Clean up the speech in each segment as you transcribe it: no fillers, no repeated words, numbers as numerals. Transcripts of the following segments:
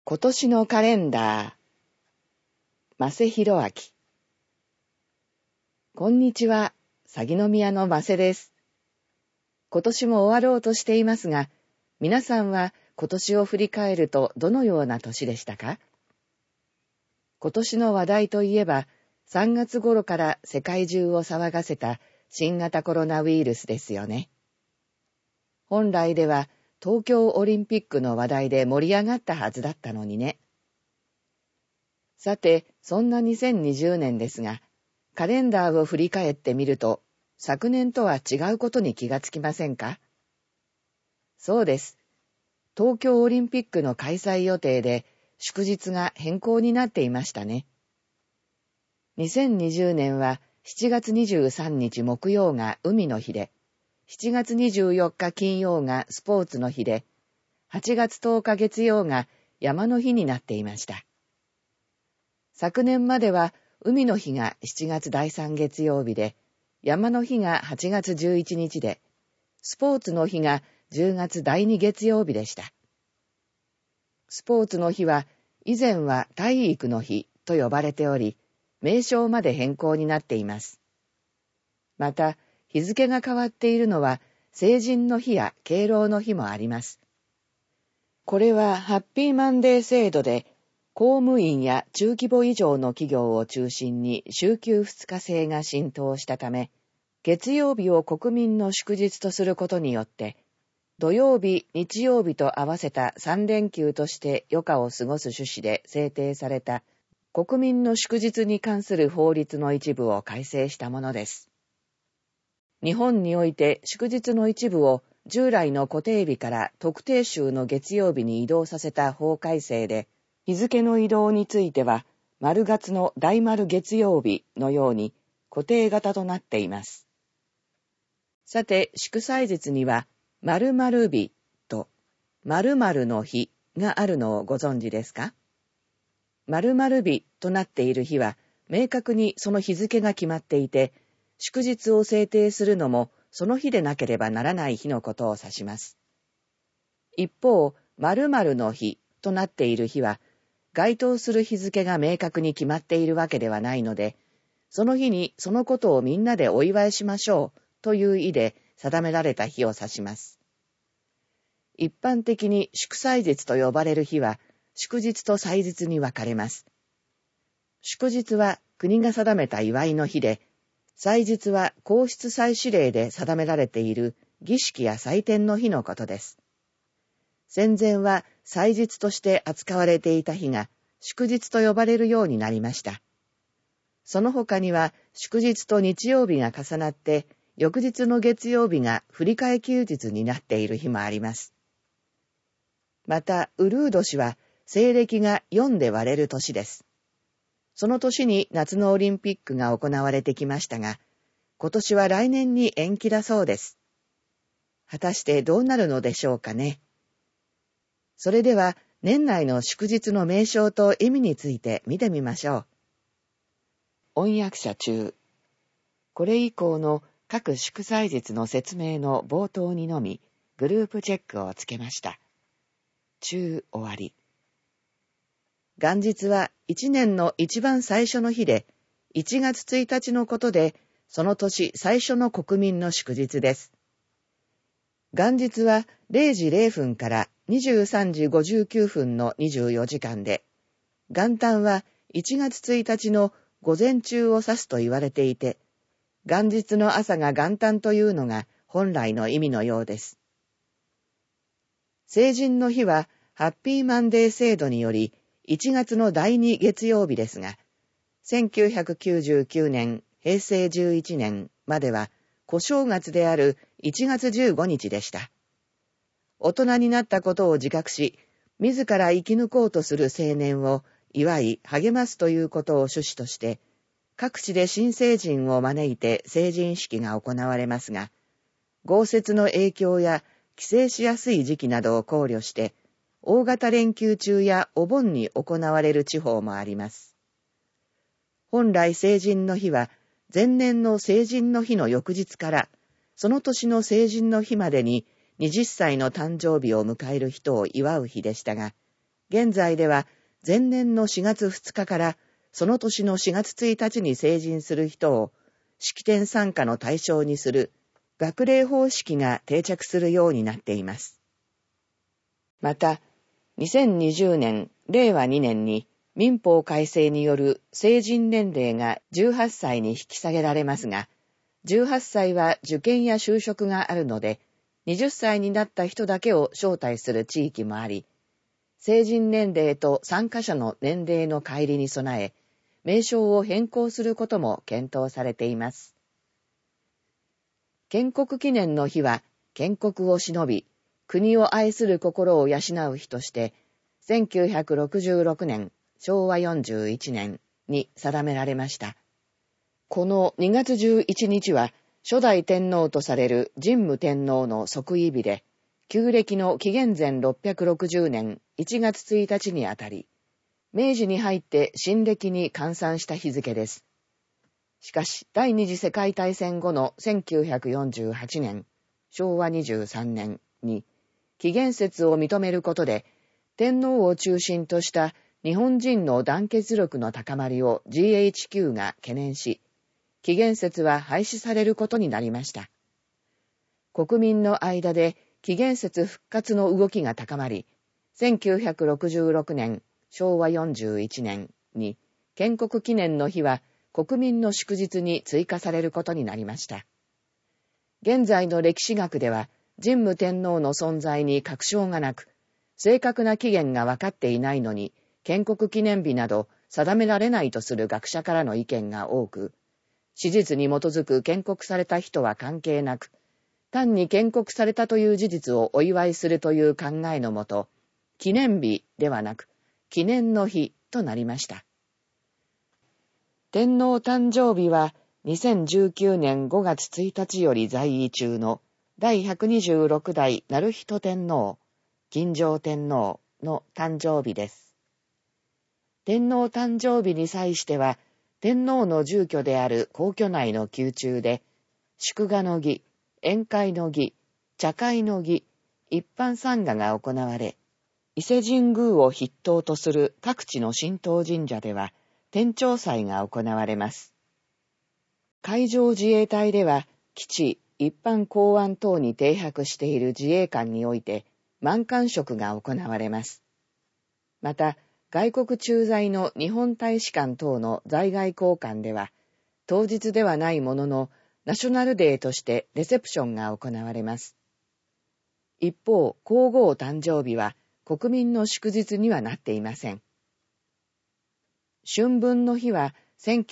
今年のカレンダー、マセヒロアキ。こんにちは、鷺宮のマセです。今年も終わろうとしていますが、皆さんは今年を振り返るとどのような年でしたか？今年の話題といえば、3月頃から世界中を騒がせた新型コロナウイルスですよね。本来では東京オリンピックの話題で盛り上がったはずだったのにね。さて、そんな2020年ですが、カレンダーを振り返ってみると、昨年とは違うことに気がつきませんか？そうです。東京オリンピックの開催予定で、祝日が変更になっていましたね。2020年は7月23日木曜が海の日で、7月24日金曜がスポーツの日で、8月10日月曜が山の日になっていました。昨年までは海の日が7月第3月曜日で、山の日が8月11日で、スポーツの日が10月第2月曜日でした。スポーツの日は以前は体育の日と呼ばれており、名称まで変更になっています。また、日付が変わっているのは成人の日や敬老の日もあります。これはハッピーマンデー制度で、公務員や中規模以上の企業を中心に週休2日制が浸透したため、月曜日を国民の祝日とすることによって、土曜日、日曜日と合わせた3連休として余暇を過ごす趣旨で制定された国民の祝日に関する法律の一部を改正したものです。日本において祝日の一部を従来の固定日から特定週の月曜日に移動させた法改正で、日付の移動については、丸月の大丸月曜日のように固定型となっています。さて、祝祭日には、〇〇日と〇〇の日があるのをご存知ですか？〇〇日となっている日は、明確にその日付が決まっていて、祝日を制定するのもその日でなければならない日のことを指します。一方、〇〇の日となっている日は、該当する日付が明確に決まっているわけではないので、その日にそのことをみんなでお祝いしましょうという意で定められた日を指します。一般的に祝祭日と呼ばれる日は、祝日と祭日に分かれます。祝日は国が定めた祝いの日で、祭日は皇室祭祀令で定められている儀式や祭典の日のことです。戦前は祭日として扱われていた日が祝日と呼ばれるようになりました。その他には祝日と日曜日が重なって翌日の月曜日が振り替え休日になっている日もあります。また、ウルー年は西暦が4で割れる年です。その年に夏のオリンピックが行われてきましたが、今年は来年に延期だそうです。果たしてどうなるのでしょうかね。それでは年内の祝日の名称と意味について見てみましょう。音訳者中。これ以降の各祝祭日の説明の冒頭にのみグループチェックをつけました。中終わり。元日は1年の一番最初の日で、1月1日のことで、その年最初の国民の祝日です。元日は0時0分から23時59分の24時間で、元旦は1月1日の午前中を指すと言われていて、元日の朝が元旦というのが本来の意味のようです。成人の日はハッピーマンデー制度により1月の第2月曜日ですが、1999年、平成11年までは小正月である1月15日でした。大人になったことを自覚し、自ら生き抜こうとする青年を祝い励ますということを趣旨として、各地で新成人を招いて成人式が行われますが、豪雪の影響や帰省しやすい時期などを考慮して、大型連休中やお盆に行われる地方もあります。本来成人の日は、前年の成人の日の翌日から、その年の成人の日までに20歳の誕生日を迎える人を祝う日でしたが、 現在では前年の4月2日からその年の4月1日に成人する人を式典参加の対象にする学齢方式が定着するようになっています。また、2020年、令和2年に民法改正による成人年齢が18歳に引き下げられますが、18歳は受験や就職があるので、20歳になった人だけを招待する地域もあり、成人年齢と参加者の年齢の乖離に備え、名称を変更することも検討されています。建国記念の日は、建国を偲び、国を愛する心を養う日として、1966年、昭和41年に定められました。この2月11日は、初代天皇とされる神武天皇の即位日で、旧暦の紀元前660年1月1日にあたり、明治に入って新暦に換算した日付です。しかし、第二次世界大戦後の1948年、昭和23年に、紀元節を認めることで、天皇を中心とした日本人の団結力の高まりを GHQ が懸念し、紀元節は廃止されることになりました。国民の間で紀元節復活の動きが高まり、1966年、昭和41年に建国記念の日は国民の祝日に追加されることになりました。現在の歴史学では、神武天皇の存在に確証がなく、正確な期限が分かっていないのに、建国記念日など定められないとする学者からの意見が多く、史実に基づく建国された人は関係なく、単に建国されたという事実をお祝いするという考えのもと、記念日ではなく、記念の日となりました。天皇誕生日は2019年5月1日より在位中の第126代徳仁天皇、金城天皇の誕生日です。天皇誕生日に際しては、天皇の住居である皇居内の宮中で、祝賀の儀、宴会の儀、茶会の儀、一般参賀が行われ、伊勢神宮を筆頭とする各地の神道神社では、天朝祭が行われます。海上自衛隊では、基地、一般港湾等に停泊している自衛官において、満冠食が行われます。また、外国駐在の日本大使館等の在外公館では、当日ではないものの、ナショナルデーとしてレセプションが行われます。一方、皇后誕生日は国民の祝日にはなっていません。春分の日は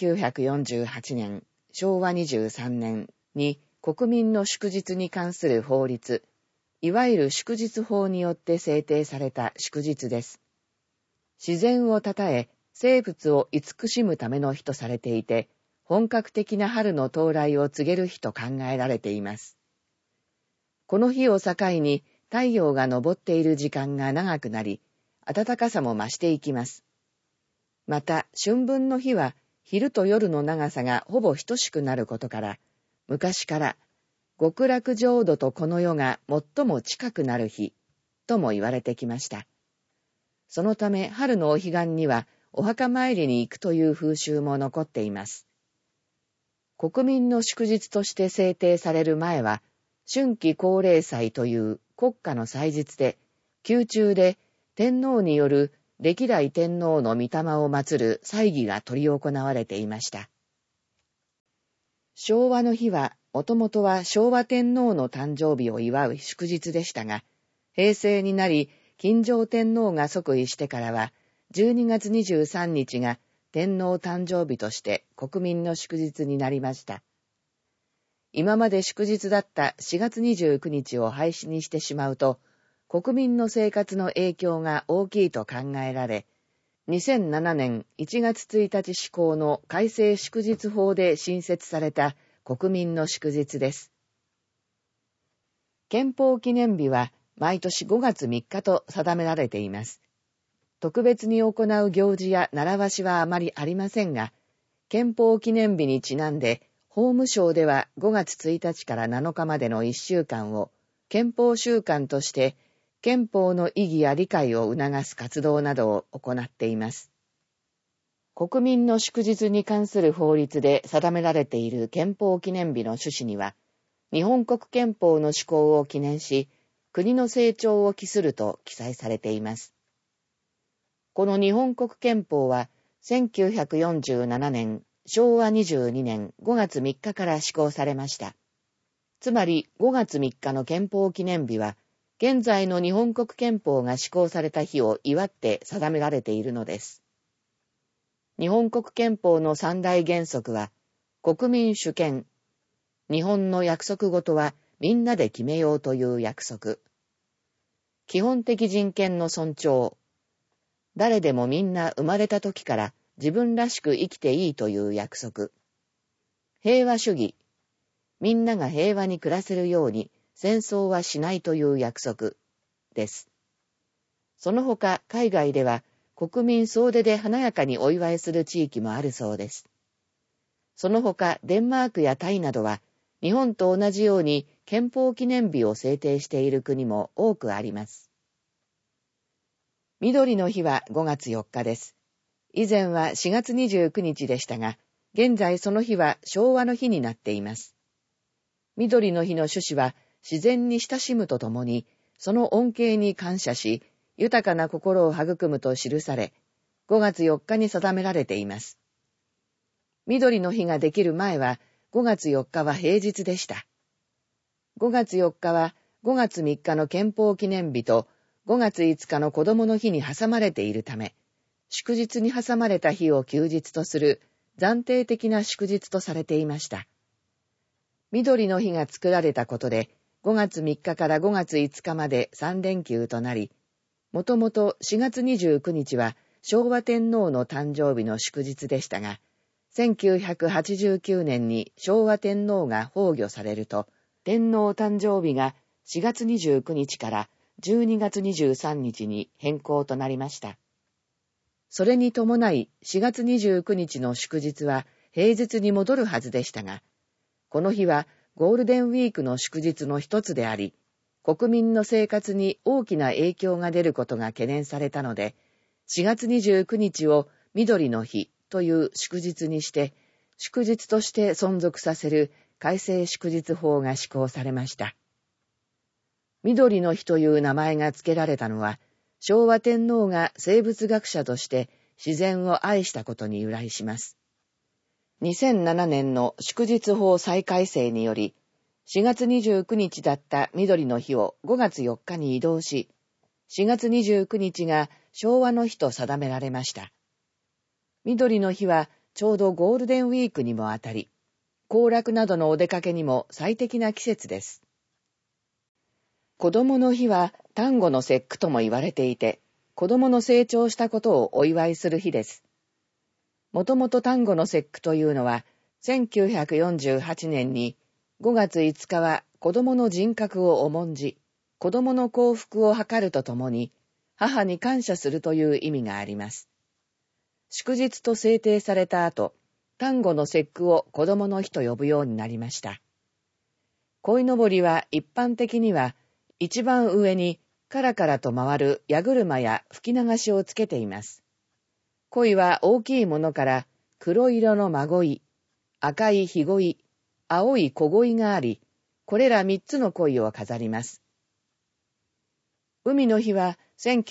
1948年、昭和23年に国民の祝日に関する法律、いわゆる祝日法によって制定された祝日です。自然を称え、生物を慈しむための日とされていて、本格的な春の到来を告げる日と考えられています。この日を境に太陽が昇っている時間が長くなり、暖かさも増していきます。また、春分の日は昼と夜の長さがほぼ等しくなることから、昔から極楽浄土とこの世が最も近くなる日とも言われてきました。そのため春のお彼岸にはお墓参りに行くという風習も残っています。国民の祝日として制定される前は、春季皇霊祭という国家の祭日で、宮中で天皇による歴代天皇の御霊を祀る祭儀が執り行われていました。昭和の日は、もともとは昭和天皇の誕生日を祝う祝日でしたが、平成になり、金城天皇が即位してからは、12月23日が天皇誕生日として国民の祝日になりました。今まで祝日だった4月29日を廃止にしてしまうと、国民の生活の影響が大きいと考えられ、2007年1月1日施行の改正祝日法で新設された国民の祝日です。憲法記念日は毎年5月3日と定められています。特別に行う行事や習わしはあまりありませんが、憲法記念日にちなんで、法務省では5月1日から7日までの1週間を憲法週間として、 憲法の意義や理解を促す活動などを行っています。国民の祝日に関する法律で定められている憲法記念日の趣旨には、日本国憲法の施行を記念し、国の成長を期すると記載されています。この日本国憲法は、1947年、昭和22年5月3日から施行されました。つまり5月3日の憲法記念日は、現在の日本国憲法が施行された日を祝って定められているのです。日本国憲法の三大原則は、国民主権、日本の約束事はみんなで決めようという約束、基本的人権の尊重、誰でもみんな生まれた時から自分らしく生きていいという約束、平和主義、みんなが平和に暮らせるように戦争はしないという約束です。その他海外では国民総出で華やかにお祝いする地域もあるそうです。その他デンマークやタイなどは日本と同じように憲法記念日を制定している国も多くあります。緑の日は5月4日です。以前は4月29日でしたが、現在その日は昭和の日になっています。緑の日の趣旨は自然に親しむとともに、その恩恵に感謝し、豊かな心を育むと記され、5月4日に定められています。緑の日ができる前は、5月4日は平日でした。5月4日は5月3日の憲法記念日と5月5日の子供の日に挟まれているため、祝日に挟まれた日を休日とする暫定的な祝日とされていました。緑の日が作られたことで、5月3日から5月5日まで3連休となり、もともと4月29日は昭和天皇の誕生日の祝日でしたが、1989年に昭和天皇が崩御されると、天皇誕生日が4月29日から12月23日に変更となりました。それに伴い4月29日の祝日は平日に戻るはずでしたが、この日はゴールデンウィークの祝日の一つであり、国民の生活に大きな影響が出ることが懸念されたので、4月29日を緑の日という祝日にして、祝日として存続させる改正祝日法が施行されました。緑の日という名前が付けられたのは、昭和天皇が生物学者として自然を愛したことに由来します。2007年の祝日法再改正により、4月29日だった緑の日を5月4日に移動し、4月29日が昭和の日と定められました。緑の日はちょうどゴールデンウィークにもあたり、行楽などのお出かけにも最適な季節です。子供の日は端午の節句とも言われていて、子供の成長したことをお祝いする日です。もともと端午の節句というのは、1948年に5月5日は子供の人格を重んじ、子供の幸福を図るとともに、母に感謝するという意味があります。祝日と制定された後、端午の節句を子供の日と呼ぶようになりました。鯉のぼりは一般的には、一番上にカラカラと回る矢車や吹き流しをつけています。鯉は大きいものから黒色の真鯉、赤い火鯉、青い小鯉があり、これら3つの鯉を飾ります。海の日は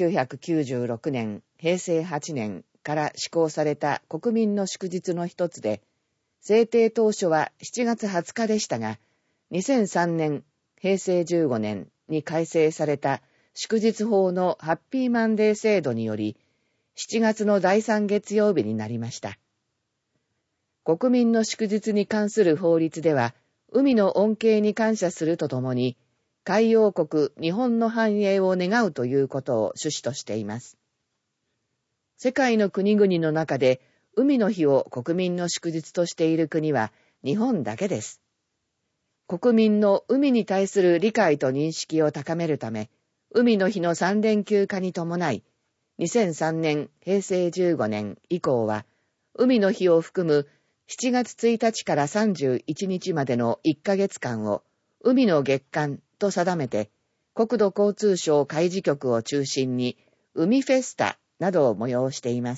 1996年、平成8年から施行された国民の祝日の一つで、制定当初は7月20日でしたが、2003年、平成15年に改正された祝日法のハッピーマンデー制度により、7月の第3月曜日になりました。国民の祝日に関する法律では、海の恩恵に感謝するとともに、海洋国日本の繁栄を願うということを趣旨としています。世界の国々の中で、海の日を国民の祝日としている国は日本だけです。国民の海に対する理解と認識を高めるため、海の日の3連休化に伴い、2003年、平成15年以降は、海の日を含む7月1日から31日までの1ヶ月間を海の月間と定めて、 国土交通省海事局を中心に海フェスタなどを催しています。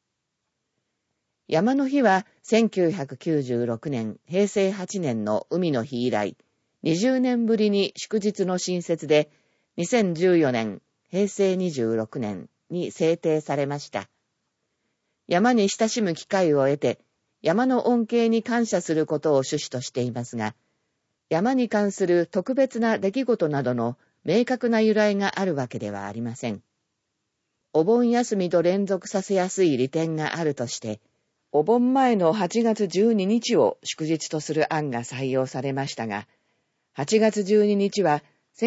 山の日は1996年、平成8年の海の日以来、20年ぶりに祝日の新設で、2014年、平成26年に制定されました。山に親しむ機会を得て、山の恩恵に感謝することを趣旨としていますが、山に関する特別な出来事などの明確な由来があるわけではありません。お盆休みと連続させやすい利点があるとして、お盆前の8月12日を祝日とする案が採用されましたが、8月12日は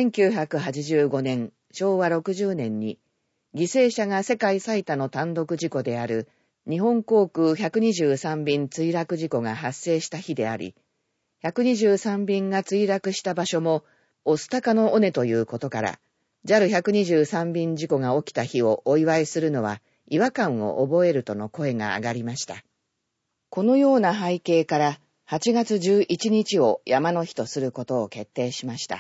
1985年、昭和60年に、犠牲者が世界最多の単独事故である日本航空123便墜落事故が発生した日であり、123便が墜落した場所も御巣鷹の尾根ということから、JAL123 便事故が起きた日をお祝いするのは違和感を覚えるとの声が上がりました。このような背景から8月11日を山の日とすることを決定しました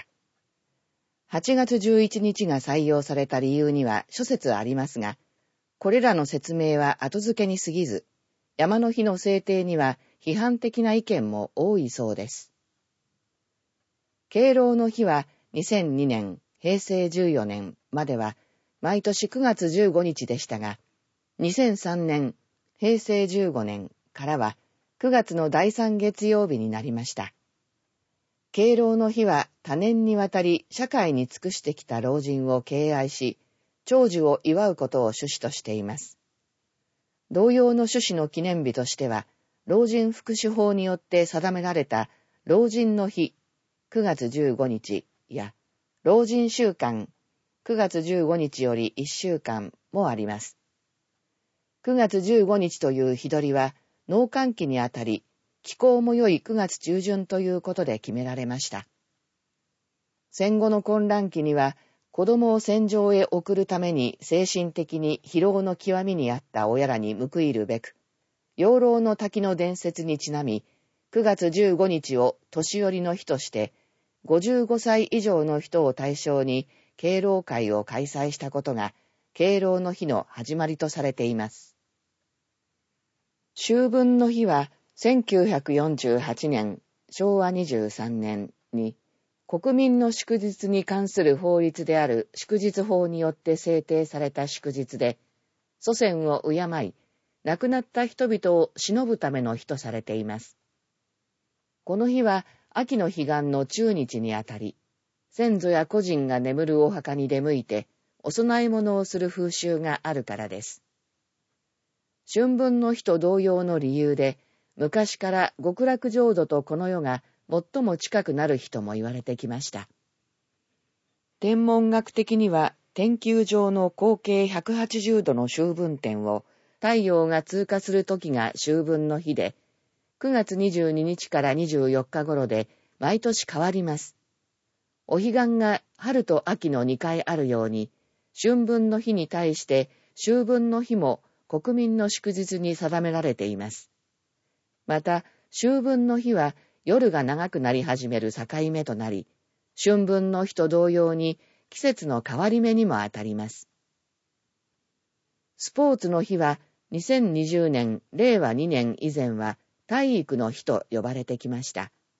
。8月11日が採用された理由には諸説ありますが、これらの説明は後付けに過ぎず、山の日の制定には批判的な意見も多いそうです。敬老の日は2002年、平成14年までは毎年9月15日でしたが、2003年、平成15年からは9月の第3月曜日になりました。敬老の日は多年にわたり社会に尽くしてきた老人を敬愛し、長寿を祝うことを趣旨としています。同様の趣旨の記念日としては、老人福祉法によって定められた老人の日9月15日や老人週間9月15日より1週間もあります。9月15日という日取りは農閑期にあたり、気候も良い9月中旬ということで決められました。戦後の混乱期には、子供を戦場へ送るために精神的に疲労の極みにあった親らに報いるべく、養老の滝の伝説にちなみ、9月15日を年寄りの日として、55歳以上の人を対象に敬老会を開催したことが、敬老の日の始まりとされています。秋分の日は、1948年、昭和23年に、国民の祝日に関する法律である祝日法によって制定された祝日で、祖先を敬い、亡くなった人々を偲ぶための日とされています。この日は、秋の彼岸の中日にあたり、先祖や故人が眠るお墓に出向いて、お供え物をする風習があるからです。春分の日と同様の理由で、昔から極楽浄土とこの世が最も近くなる日とも言われてきました。天文学的には、天球上の光径180度の秋分点を太陽が通過する時が秋分の日で、9月22日から24日頃で毎年変わります。お彼岸が春と秋の2回あるように、春分の日に対して秋分の日も国民の祝日に定められています。また、秋分の日は夜が長くなり始める境目となり、春分の日と同様に季節の変わり目にもあたります。スポーツの日は2020年、令和2年以前は体育の日と呼ばれてきました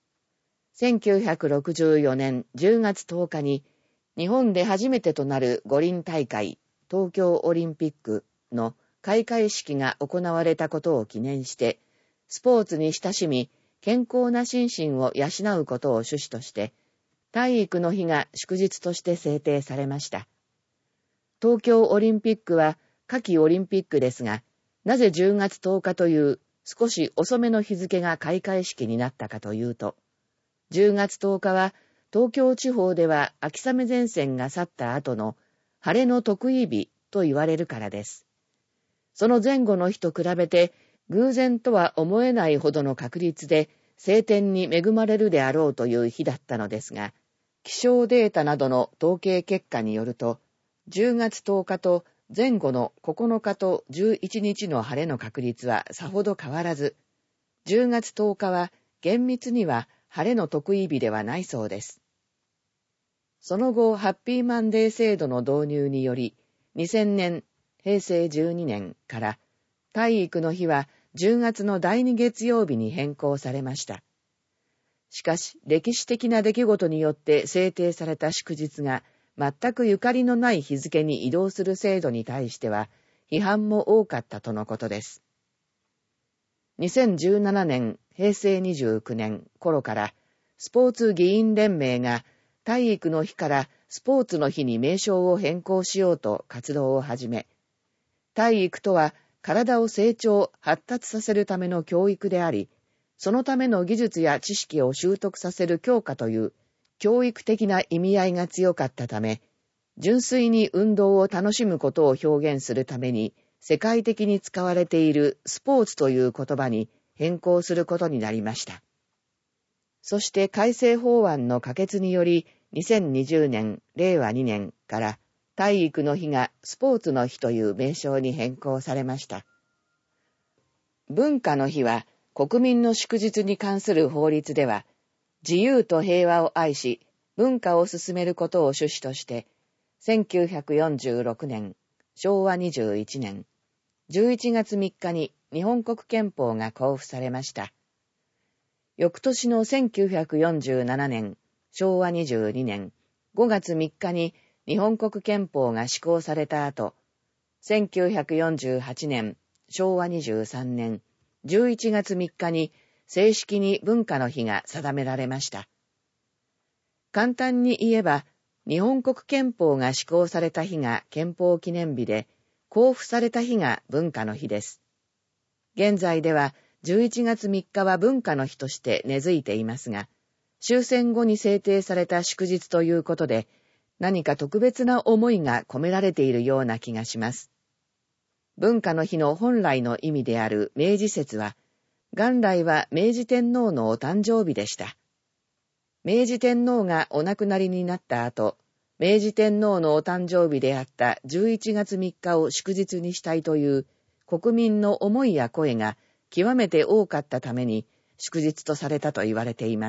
。1964年10月10日に日本で初めてとなる五輪大会、東京オリンピックの開会式が行われたことを記念して、スポーツに親しみ、健康な心身を養うことを趣旨として、体育の日が祝日として制定されました。東京オリンピックは夏季オリンピックですが、なぜ10月10日という少し遅めの日付が開会式になったかというと、10月10日は東京地方では秋雨前線が去った後の晴れの特異日と言われるからです。その前後の日と比べて、偶然とは思えないほどの確率で晴天に恵まれるであろうという日だったのですが、気象データなどの統計結果によると、10月10日と前後の9日と11日の晴れの確率はさほど変わらず、10月10日は厳密には晴れの特異日ではないそうです。 その後、ハッピーマンデー制度の導入により、2000年、平成12年から体育の日は10月の第2月曜日に変更されました。しかし、歴史的な出来事によって制定された祝日が全くゆかりのない日付に移動する制度に対しては、批判も多かったとのことです。2017年、平成29年頃から、スポーツ議員連盟が体育の日からスポーツの日に名称を変更しようと活動を始め、体育とは体を成長、発達させるための教育であり、そのための技術や知識を習得させる教科という教育的な意味合いが強かったため、純粋に運動を楽しむことを表現するために世界的に使われているスポーツという言葉に変更することになりました。そして改正法案の可決により、2020年、令和2年から体育の日がスポーツの日という名称に変更されました。文化の日は国民の祝日に関する法律では、自由と平和を愛し、文化を進めることを趣旨として、1946年、昭和21年、11月3日に日本国憲法が公布されました。翌年の1947年、昭和22年、5月3日に日本国憲法が施行された後、1948年、昭和23年、11月3日に正式に文化の日が定められました。簡単に言えば、日本国憲法が施行された日が憲法記念日で、公布された日が文化の日です。現在では11月3日は文化の日として根付いていますが、終戦後に制定された祝日ということで、何か特別な思いが込められているような気がします。文化の日の本来の意味である明治節は、元来は明治天皇のお誕生日でした。明治天皇がお亡くなりになった後、明治天皇のお誕生日であった11月3日を祝日にしたいという国民の思いや声が極めて多かったために祝日とされたと言われています。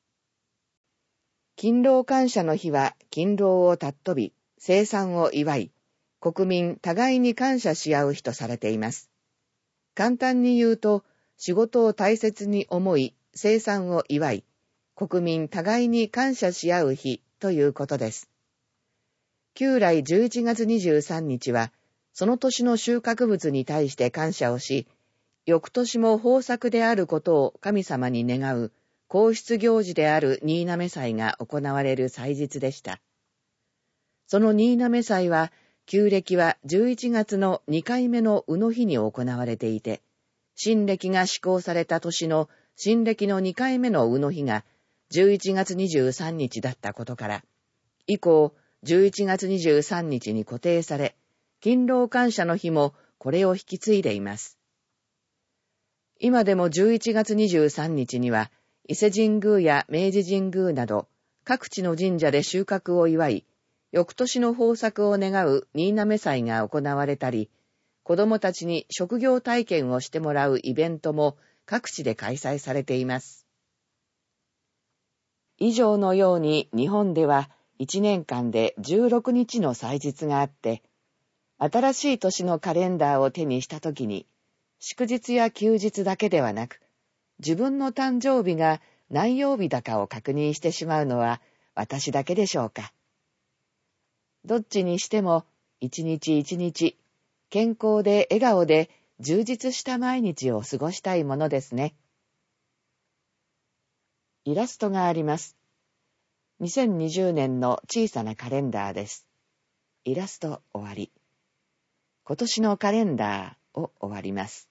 勤労感謝の日は勤労を尊び、生産を祝い、国民互いに感謝し合う日とされています。簡単に言うと、仕事を大切に思い、生産を祝い、国民互いに感謝し合う日ということです。旧来11月23日は、その年の収穫物に対して感謝をし、翌年も豊作であることを神様に願う、皇室行事である新嘗祭が行われる祭日でした。その新嘗祭は、旧暦は11月の2回目の卯の日に行われていて、新暦が施行された年の新暦の2回目の卯の日が11月23日だったことから、以降11月23日に固定され、勤労感謝の日もこれを引き継いでいます。今でも11月23日には、伊勢神宮や明治神宮など、各地の神社で収穫を祝い、翌年の豊作を願う新嘗祭が行われたり、子供たちに職業体験をしてもらうイベントも各地で開催されています。以上のように日本では1年間で16日の祭日があって、新しい年のカレンダーを手にしたときに、祝日や休日だけではなく、自分の誕生日が何曜日だかを確認してしまうのは私だけでしょうか。どっちにしても一日一日、健康で笑顔で充実した毎日を過ごしたいものですね。イラストがあります。2020年の小さなカレンダーです。イラスト終わり。今年のカレンダーを終わります。